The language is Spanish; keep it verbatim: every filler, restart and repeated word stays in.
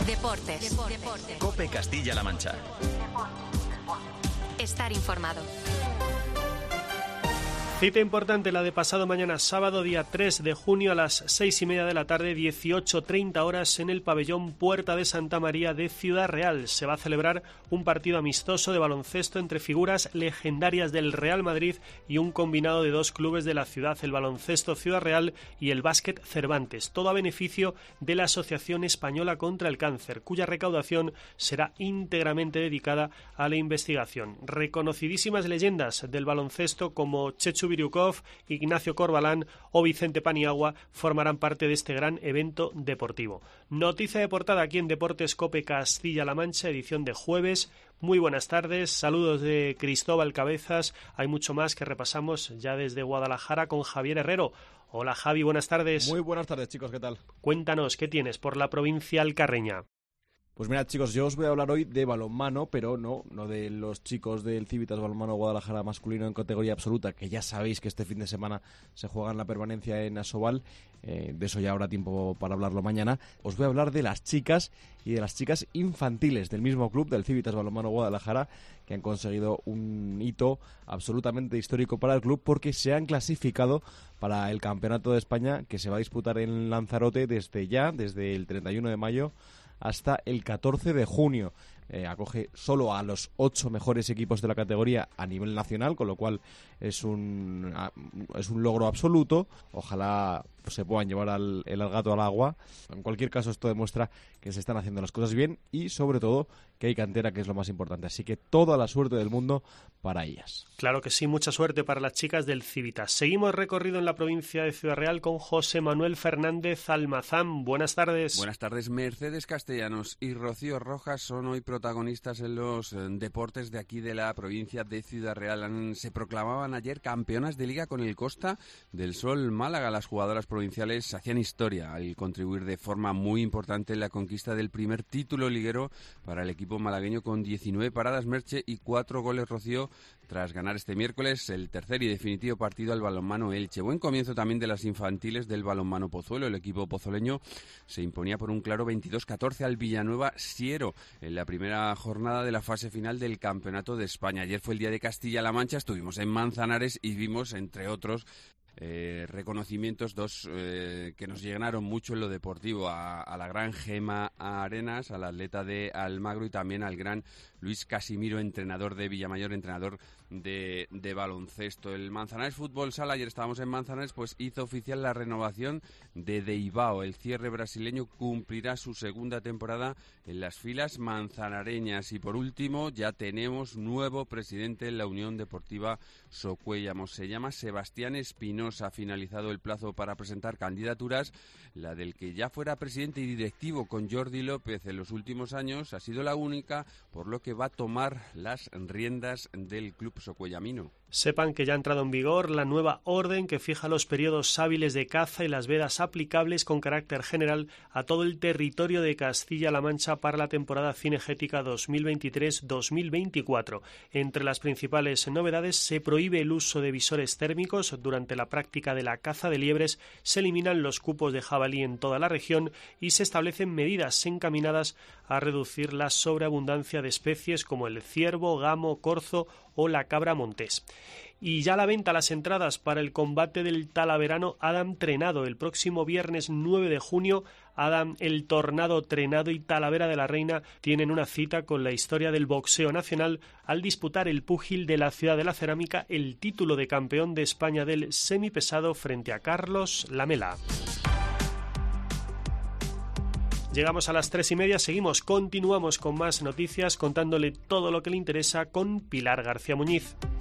Deportes. Deportes. COPE Castilla-La Mancha. Estar informado. Cita importante la de pasado mañana sábado, día tres de junio, a las seis y media de la tarde, dieciocho treinta horas, en el pabellón Puerta de Santa María de Ciudad Real. Se va a celebrar un partido amistoso de baloncesto entre figuras legendarias del Real Madrid y un combinado de dos clubes de la ciudad, el Baloncesto Ciudad Real y el Básquet Cervantes. Todo a beneficio de la Asociación Española contra el Cáncer, cuya recaudación será íntegramente dedicada a la investigación. Reconocidísimas leyendas del baloncesto como Chechu Biriukov, Ignacio Corbalán o Vicente Paniagua formarán parte de este gran evento deportivo. Noticia de portada aquí en Deportes COPE Castilla-La Mancha, edición de jueves. Muy buenas tardes, saludos de Cristóbal Cabezas. Hay mucho más que repasamos ya desde Guadalajara con Javier Herrero. Hola Javi, buenas tardes. Muy buenas tardes, chicos, ¿qué tal? Cuéntanos, ¿qué tienes por la provincia alcarreña? Pues mira, chicos, yo os voy a hablar hoy de balonmano, pero no, no de los chicos del Civitas Balonmano Guadalajara masculino en categoría absoluta, que ya sabéis que este fin de semana se juegan la permanencia en Asobal. Eh, de eso ya habrá tiempo para hablarlo mañana. Os voy a hablar de las chicas y de las chicas infantiles del mismo club, del Civitas Balonmano Guadalajara, que han conseguido un hito absolutamente histórico para el club porque se han clasificado para el Campeonato de España, que se va a disputar en Lanzarote desde ya, desde el treinta y uno de mayo hasta el catorce de junio. Eh, acoge solo a los ocho mejores equipos de la categoría a nivel nacional, con lo cual es un es un logro absoluto. Ojalá pues, se puedan llevar al, el al gato al agua. En cualquier caso, esto demuestra que se están haciendo las cosas bien y, sobre todo, que hay cantera, que es lo más importante. Así que toda la suerte del mundo para ellas. Claro que sí, mucha suerte para las chicas del Civitas. Seguimos recorrido en la provincia de Ciudad Real con José Manuel Fernández Almazán. Buenas tardes. Buenas tardes. Mercedes Castellanos y Rocío Rojas son hoy protagonistas en los eh, deportes de aquí de la provincia de Ciudad Real. Han, se proclamaban ayer campeonas de liga con el Costa del Sol Málaga. Las jugadoras provinciales hacían historia al contribuir de forma muy importante en la conquista del primer título liguero para el equipo malagueño, con diecinueve paradas Merche y cuatro goles Rocío, tras ganar este miércoles el tercer y definitivo partido al balonmano Elche. Buen comienzo también de las infantiles del balonmano Pozuelo. El equipo pozoleño se imponía por un claro veintidós catorce al Villanueva Siero en la primera jornada de la fase final del Campeonato de España. Ayer fue el día de Castilla-La Mancha, estuvimos en Manzanares y vimos, entre otros, Eh, reconocimientos, dos eh, que nos llenaron mucho en lo deportivo, a, a la gran Gema Arenas, al atleta de Almagro, y también al gran Luis Casimiro, entrenador de Villamayor, entrenador de, de baloncesto. El Manzanares Fútbol Sala, ayer estábamos en Manzanares, pues hizo oficial la renovación de Deibao. El cierre brasileño cumplirá su segunda temporada en las filas manzanareñas. Y por último, ya tenemos nuevo presidente en la Unión Deportiva Socuéllamos. Se llama Sebastián Espinosa. Ha finalizado el plazo para presentar candidaturas. La del que ya fuera presidente y directivo con Jordi López en los últimos años ha sido la única, por lo que va a tomar las riendas del club socuellamino. Sepan que ya ha entrado en vigor la nueva orden que fija los periodos hábiles de caza y las vedas aplicables con carácter general a todo el territorio de Castilla-La Mancha para la temporada cinegética dos mil veintitrés dos mil veinticuatro. Entre las principales novedades, se prohíbe el uso de visores térmicos durante la práctica de la caza de liebres, se eliminan los cupos de jabalí en toda la región y se establecen medidas encaminadas a reducir la sobreabundancia de especies como el ciervo, gamo, corzo o la cabra montés. Y ya a la venta las entradas para el combate del talaverano Adam Trenado. El próximo viernes nueve de junio, Adam el Tornado Trenado y Talavera de la Reina tienen una cita con la historia del boxeo nacional al disputar el púgil de la ciudad de la cerámica el título de campeón de España del semipesado frente a Carlos Lamela. Llegamos a las tres y media, seguimos, continuamos con más noticias, contándole todo lo que le interesa con Pilar García Muñiz.